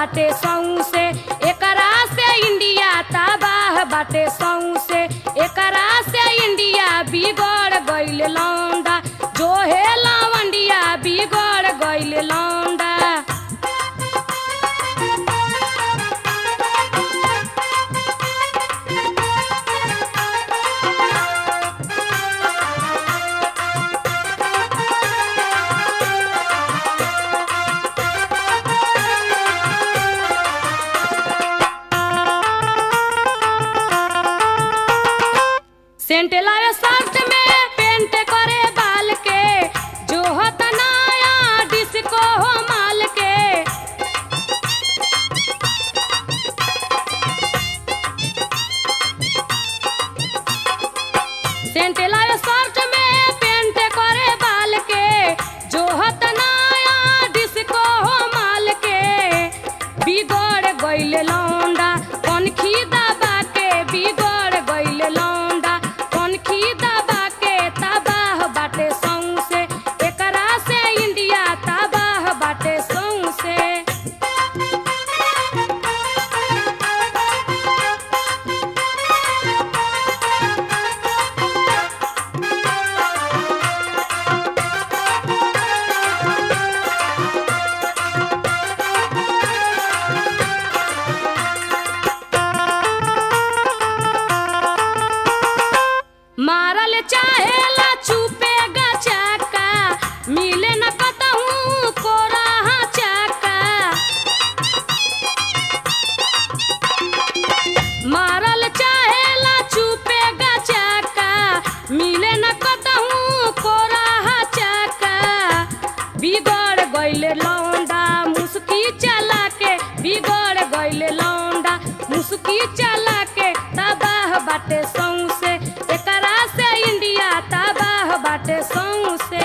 बाटे सौंसे, एकरा से इंडिया तबाह बाटे सौंसे, एकरा से इंडिया बिगड़ गइल लौंडा, जो है लवंडिया बिगड़ गइल लौंडा। सेंट लावे शर्ट में पेंट करे बाल के, जो होत नया डिस्को हो माल के। सेंट लावे शर्ट में पेंट करे बाल के, जो होत नया डिस्को हो माल के। बिगड़ गइल लौंडा कनखी दबा के, बिगड़ गइल लौंडा दबा के तबाह बाटे सौंसे, एकरा से इंडिया तबाह बाटे सौंसे। मारल चाहेला चुपेगा चाका, मिले न कतहूँ कोराहा चाका। मारल चाहेला चुपेगा चाका, मिले न कतहूँ कोराहा चाका। बिगड़ गइल लौंडा मुस्की चला के, बिगड़ गइल लौंडा मुस्की चला के तबाह बाटे सौंसे, एकरा से इंडिया तबाह बाटे सौंसे।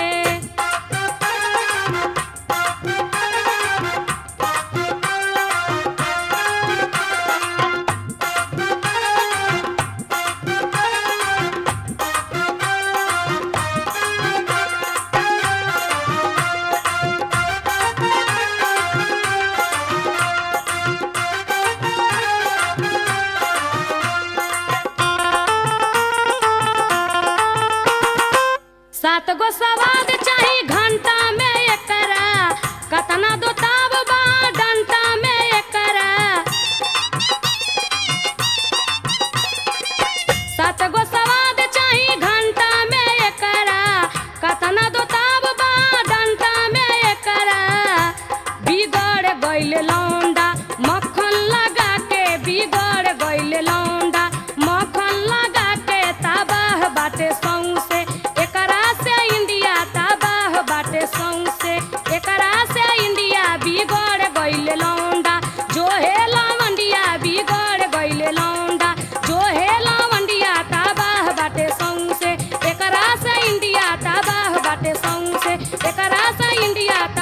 सात गो सवाद चाही घंटा में एकरा, कतना दो ताब बा डंटा में एकरा। सात गो सवाद चाही घंटा में एकरा, कतना दो ताब बा डंटा में एकरा। बिगड़ गइल लौंडा मक्खन लगा के, बिगड़ गइल लौंडा मक्खन लगा के तबाह बाटे सौंसे, एकरा से इंडिया तबाह बाटे सौंसे। एकरा से इंडिया बिगड़ गइल लौंडा, जो है लवंडिया बिगड़ गइल लौंडा, जो है लवंडिया तबाह बाटे सौंसे। एकरा से इंडिया तबाह बाटे सौंसे, एकरा से इंडिया